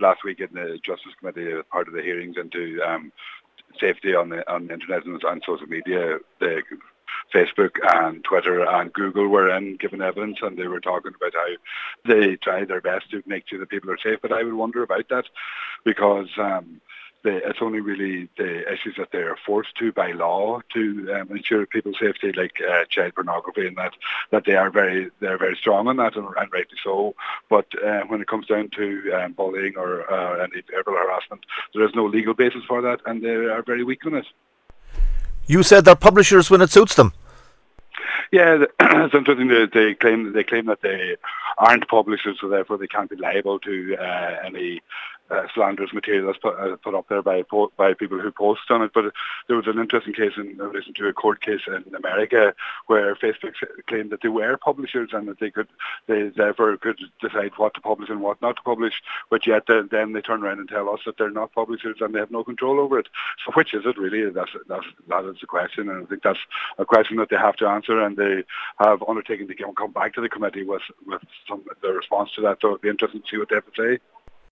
last week in the Justice Committee, as part of the hearings into safety on the internet and social media, the Facebook and Twitter and Google were in giving evidence, and they were talking about how they try their best to make sure that people are safe. But I would wonder about that, because it's only really the issues that they are forced to by law to ensure people's safety, like child pornography, and that they're very strong on that, and rightly so. But when it comes down to bullying or any verbal harassment, there is no legal basis for that, and they are very weak on it. You said they're publishers when it suits them. Yeah, it's interesting. They claim that they aren't publishers, so therefore they can't be liable to any slanderous material that's put up there by people who post on it. But there was an interesting case in relation to a court case in America where Facebook claimed that they were publishers and that they therefore could decide what to publish and what not to publish. But yet then they turn around and tell us that they're not publishers and they have no control over it. So which is it really? That is the question, and I think that's a question that they have to answer, and they have undertaken to come back to the committee with the response to that. So it'll be interesting to see what they have to say.